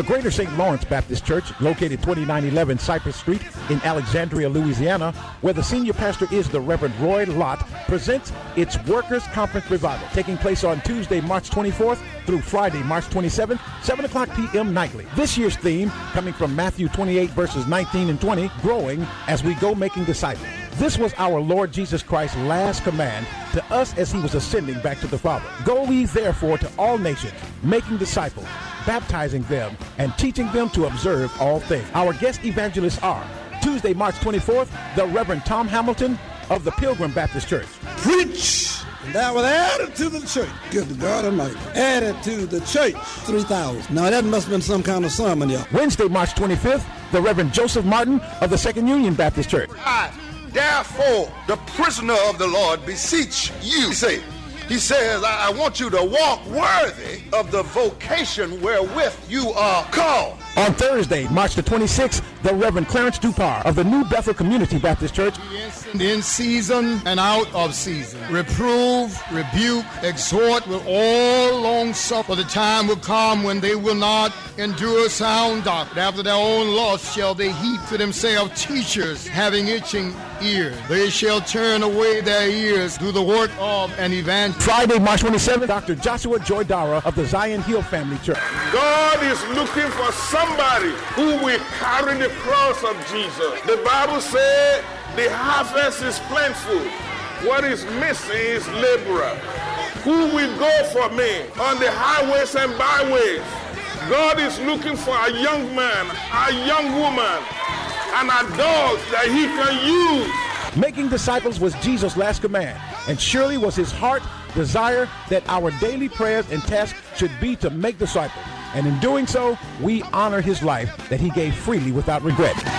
The Greater St. Lawrence Baptist Church, located 2911 Cypress Street in Alexandria, Louisiana, where the senior pastor is the Reverend Roy Lott, presents its Workers' Conference Revival, taking place on Tuesday, March 24th through Friday, March 27th, 7 o'clock p.m. nightly. This year's theme, coming from Matthew 28, verses 19 and 20, growing as we go making disciples. This was our Lord Jesus Christ's last command to us as he was ascending back to the Father. Go ye therefore to all nations, making disciples, baptizing them, and teaching them to observe all things. Our guest evangelists are Tuesday, March 24th, the Reverend Tom Hamilton of the Pilgrim Baptist Church. Preach! And that was added to the church. Good God Almighty. Added to the church. 3,000. Now that must have been some kind of sermon, y'all. Wednesday, March 25th, the Reverend Joseph Martin of the Second Union Baptist Church. Therefore, the prisoner of the Lord beseech you, he says, I want you to walk worthy of the vocation wherewith you are called. On Thursday, March the 26th, the Reverend Clarence Dupar of the New Bethel Community Baptist Church. In season and out of season. Reprove, rebuke, exhort with all long suffering. For the time will come when they will not endure sound doctrine. After their own lust shall they heap to themselves teachers having itching ears. They shall turn away their ears to the work of an evangelist. Friday, March 27th, Dr. Joshua Joy Dara of the Zion Hill Family Church. God is looking for somebody who will carry the cross of Jesus. The Bible said the harvest is plentiful. What is missing is laborers. Who will go for me on the highways and byways? God is looking for a young man, a young woman, and a dog that he can use. Making disciples was Jesus' last command, and surely was his heart desire that our daily prayers and tasks should be to make disciples. And in doing so, we honor his life that he gave freely without regret. It's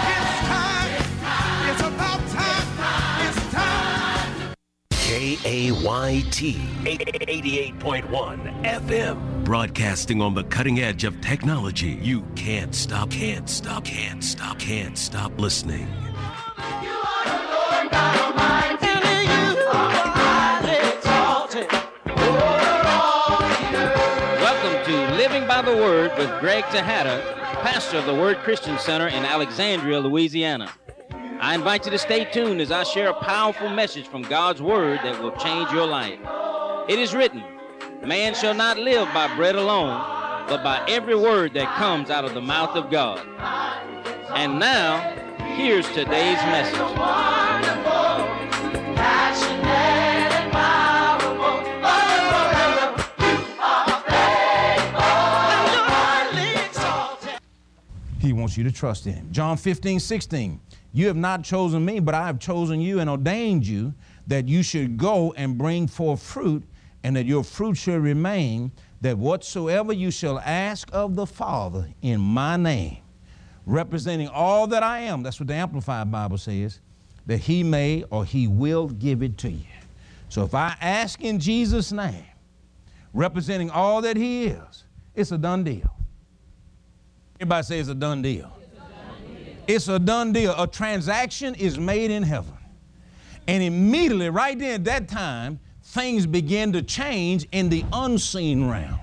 about time. It's time. KAYT 88.1 FM. Broadcasting on the cutting edge of technology. You can't stop listening. You are the Lord God Almighty. And you are highly exalted over all the earth. Welcome to Living by the Word with Greg Tejada, pastor of the Word Christian Center in Alexandria, Louisiana. I invite you to stay tuned as I share a powerful message from God's Word that will change your life. It is written, man shall not live by bread alone, but by every word that comes out of the mouth of God. And now, here's today's message. He wants you to trust in him. John 15:16. You have not chosen me, but I have chosen you and ordained you that you should go and bring forth fruit, and that your fruit should remain, that whatsoever you shall ask of the Father in my name, representing all that I am, that's what the Amplified Bible says, that he may or he will give it to you. So if I ask in Jesus' name, representing all that he is, it's a done deal. Everybody say it's a done deal. It's a done deal. A transaction is made in heaven. And immediately, right there at that time, things begin to change in the unseen realm.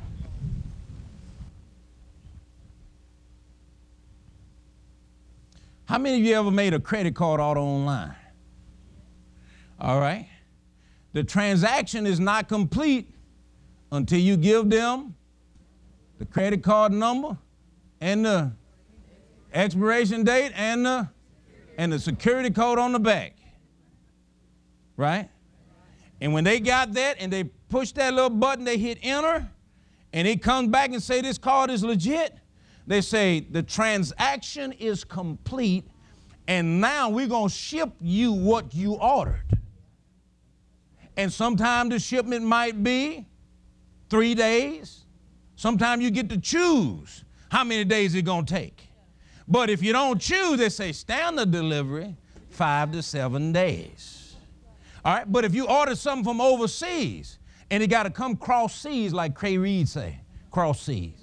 How many of you ever made a credit card order online? All right. The transaction is not complete until you give them the credit card number and the expiration date and the security code on the back. Right? And when they got that and they push that little button, they hit enter, and it comes back and say this card is legit, they say the transaction is complete, and now we're going to ship you what you ordered. And sometimes the shipment might be 3 days. Sometimes you get to choose how many days it's going to take. But if you don't choose, they say standard delivery, 5 to 7 days. All right, but if you order something from overseas and it got to come cross seas, like Cray Reed say, cross seas.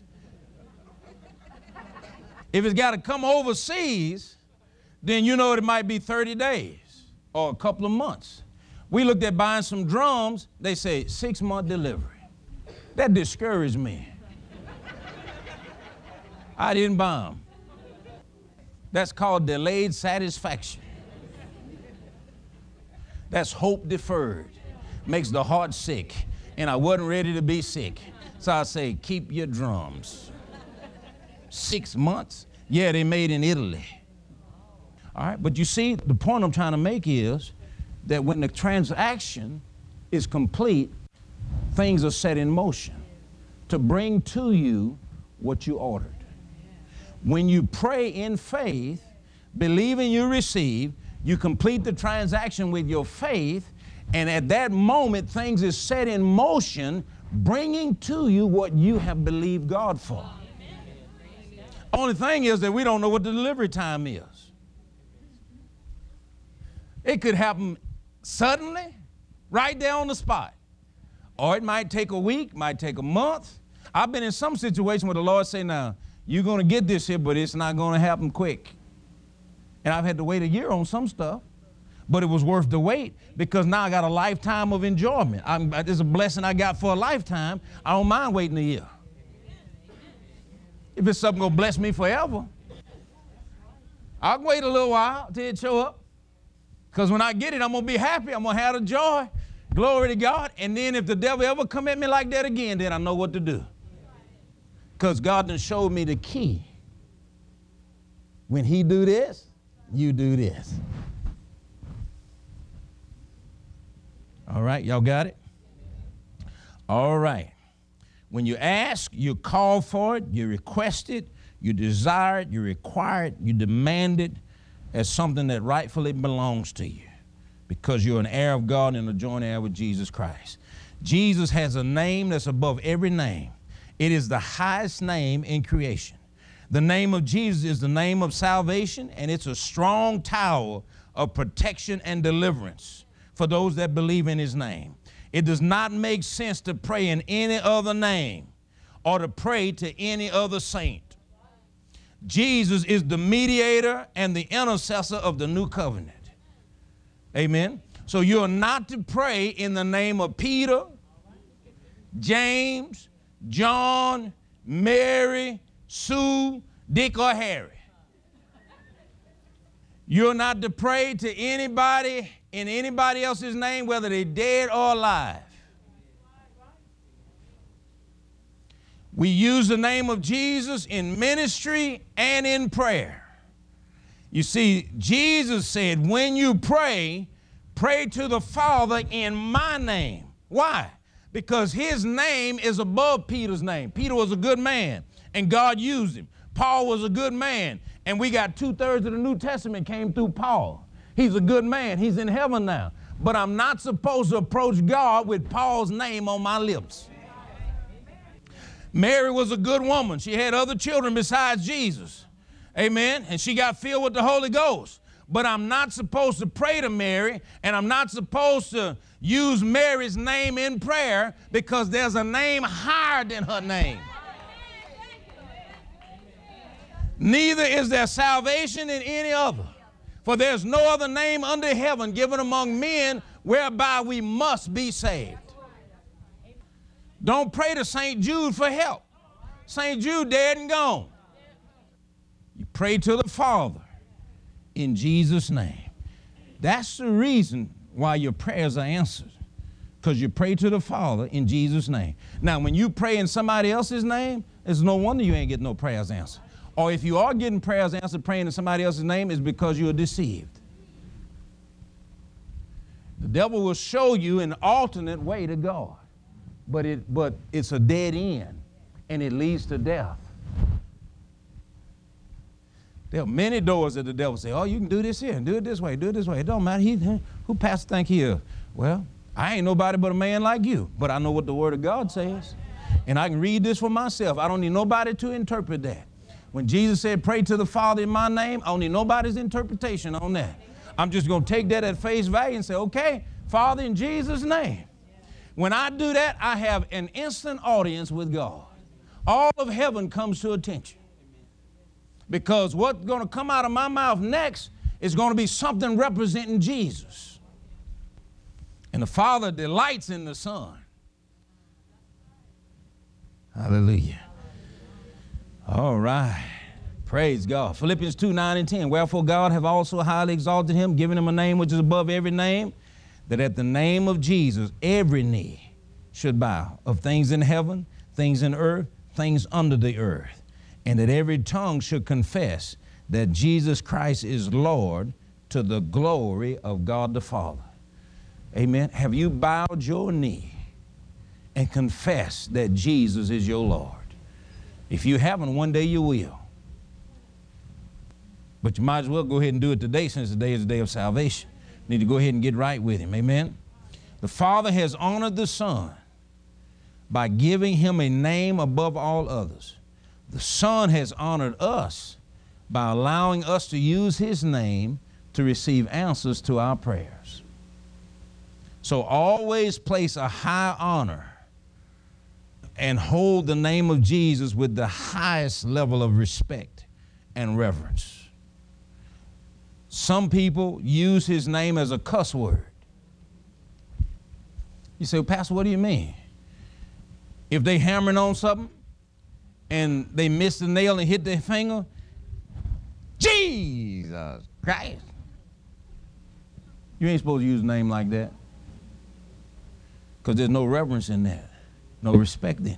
If it's got to come overseas, then you know it might be 30 days or a couple of months. We looked at buying some drums, they say 6-month delivery. That discouraged me. I didn't buy them. That's called delayed satisfaction. That's hope deferred. Makes the heart sick. And I wasn't ready to be sick. So I say, keep your drums. 6 months? Yeah, they made in Italy. All right, but you see, the point I'm trying to make is that when the transaction is complete, things are set in motion to bring to you what you ordered. When you pray in faith, believing you receive, you complete the transaction with your faith, and at that moment, things is set in motion, bringing to you what you have believed God for. Only thing is that we don't know what the delivery time is. It could happen suddenly, right there on the spot. Or it might take a week, might take a month. I've been in some situation where the Lord say, now, you're going to get this here, but it's not going to happen quick. And I've had to wait a year on some stuff, but it was worth the wait because now I got a lifetime of enjoyment. It's a blessing I got for a lifetime. I don't mind waiting a year. If it's something going to bless me forever, I'll wait a little while till it show up. Because when I get it, I'm going to be happy. I'm going to have the joy. Glory to God. And then if the devil ever come at me like that again, then I know what to do. Because God done showed me the key. When he do this, you do this. All right, y'all got it? All right. When you ask, you call for it, you request it, you desire it, you require it, you demand it as something that rightfully belongs to you because you're an heir of God and a joint heir with Jesus Christ. Jesus has a name that's above every name. It is the highest name in creation. The name of Jesus is the name of salvation, and it's a strong tower of protection and deliverance for those that believe in his name. It does not make sense to pray in any other name or to pray to any other saint. Jesus is the mediator and the intercessor of the new covenant. Amen. So you're not to pray in the name of Peter, James, John, Mary, Sue, Dick, or Harry. You're not to pray to anybody in anybody else's name, whether they're dead or alive. We use the name of Jesus in ministry and in prayer. You see, Jesus said, when you pray, pray to the Father in my name. Why? Because his name is above Peter's name. Peter was a good man, and God used him. Paul was a good man, and we got 2/3 of the New Testament came through Paul. He's a good man. He's in heaven now. But I'm not supposed to approach God with Paul's name on my lips. Mary was a good woman. She had other children besides Jesus. Amen. And she got filled with the Holy Ghost. But I'm not supposed to pray to Mary, and I'm not supposed to use Mary's name in prayer because there's a name higher than her name. Neither is there salvation in any other. For there's no other name under heaven given among men whereby we must be saved. Don't pray to St. Jude for help. St. Jude dead and gone. You pray to the Father in Jesus' name. That's the reason why your prayers are answered, because you pray to the Father in Jesus' name. Now, when you pray in somebody else's name, it's no wonder you ain't getting no prayers answered. Or if you are getting prayers answered praying in somebody else's name, it's because you are deceived. The devil will show you an alternate way to God. But it's a dead end, and it leads to death. There are many doors that the devil say, oh, you can do this here and do it this way, do it this way. It don't matter. Who pastor think he is? Well, I ain't nobody but a man like you, but I know what the Word of God says, and I can read this for myself. I don't need nobody to interpret that. When Jesus said, pray to the Father in my name, I don't need nobody's interpretation on that. I'm just going to take that at face value and say, okay, Father, in Jesus' name. When I do that, I have an instant audience with God. All of heaven comes to attention. Because what's going to come out of my mouth next is going to be something representing Jesus. And the Father delights in the Son. Hallelujah. All right. Praise God. Philippians 2:9-10. Wherefore God have also highly exalted him, given him a name which is above every name, that at the name of Jesus every knee should bow, of things in heaven, things in earth, things under the earth, and that every tongue should confess that Jesus Christ is Lord, to the glory of God the Father. Amen. Have you bowed your knee and confessed that Jesus is your Lord? If you haven't, one day you will. But you might as well go ahead and do it today, since today is the day of salvation. You need to go ahead and get right with him. Amen. The Father has honored the Son by giving him a name above all others. The Son has honored us by allowing us to use his name to receive answers to our prayers. So always place a high honor and hold the name of Jesus with the highest level of respect and reverence. Some people use his name as a cuss word. You say, well, Pastor, what do you mean? If they hammering on something and they miss the nail and hit their finger, Jesus Christ. You ain't supposed to use a name like that, because there's no reverence in that, no respect in it.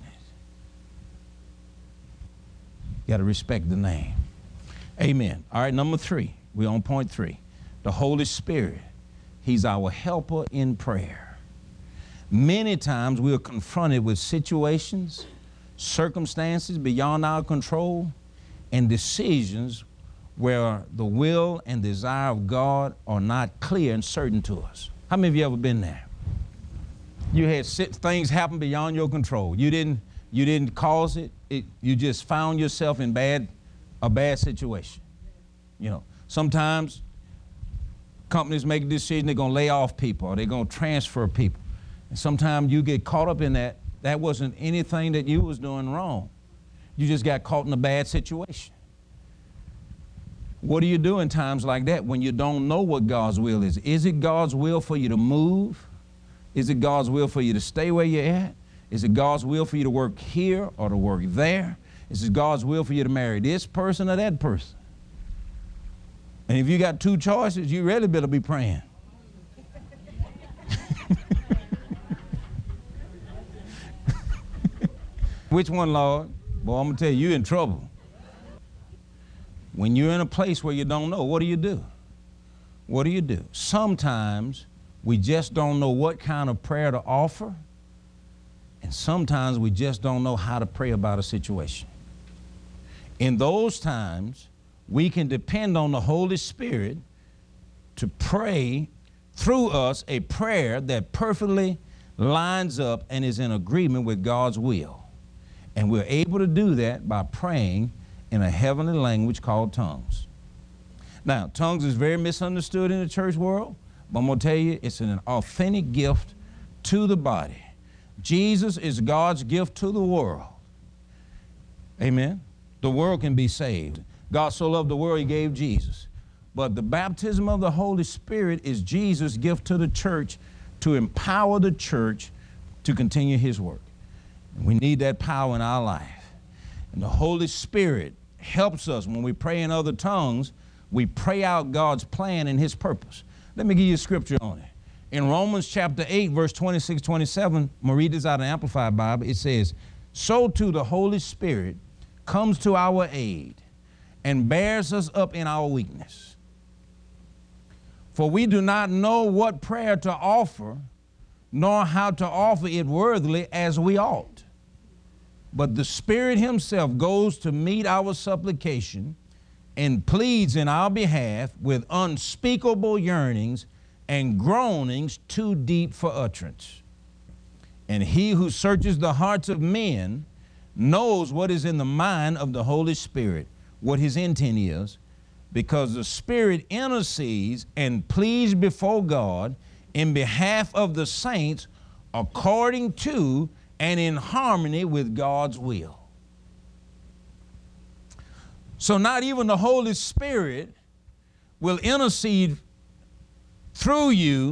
You got to respect the name. Amen. All right, number 3. We're on point 3. The Holy Spirit. He's our helper in prayer. Many times we are confronted with situations, circumstances beyond our control, and decisions where the will and desire of God are not clear and certain to us. How many of you ever been there? You had things happen beyond your control. You didn't cause it. You just found yourself in a bad situation. You know, sometimes companies make a decision they're going to lay off people or they're going to transfer people. And sometimes you get caught up in that. That wasn't anything that you was doing wrong. You just got caught in a bad situation. What do you do in times like that when you don't know what God's will is? Is it God's will for you to move? Is it God's will for you to stay where you're at? Is it God's will for you to work here or to work there? Is it God's will for you to marry this person or that person? And if you got 2 choices, you really better be praying. Which one, Lord? Boy, I'm going to tell you, you're in trouble. When you're in a place where you don't know, what do you do? What do you do? Sometimes we just don't know what kind of prayer to offer, and sometimes we just don't know how to pray about a situation. In those times, we can depend on the Holy Spirit to pray through us a prayer that perfectly lines up and is in agreement with God's will. And we're able to do that by praying in a heavenly language called tongues. Now, tongues is very misunderstood in the church world, but I'm going to tell you, it's an authentic gift to the body. Jesus is God's gift to the world. Amen? The world can be saved. God so loved the world, he gave Jesus. But the baptism of the Holy Spirit is Jesus' gift to the church to empower the church to continue his work. And we need that power in our life. And the Holy Spirit helps us when we pray in other tongues. We pray out God's plan and his purpose. Let me give you a scripture on it. In Romans chapter 8, verse 26, 27, I'm going to read this out of the Amplified Bible. It says, so too the Holy Spirit comes to our aid and bears us up in our weakness. For we do not know what prayer to offer, nor how to offer it worthily as we ought. But the Spirit himself goes to meet our supplication and pleads in our behalf with unspeakable yearnings and groanings too deep for utterance. And he who searches the hearts of men knows what is in the mind of the Holy Spirit, what his intent is, because the Spirit intercedes and pleads before God in behalf of the saints according to and in harmony with God's will. So not even the Holy Spirit will intercede through you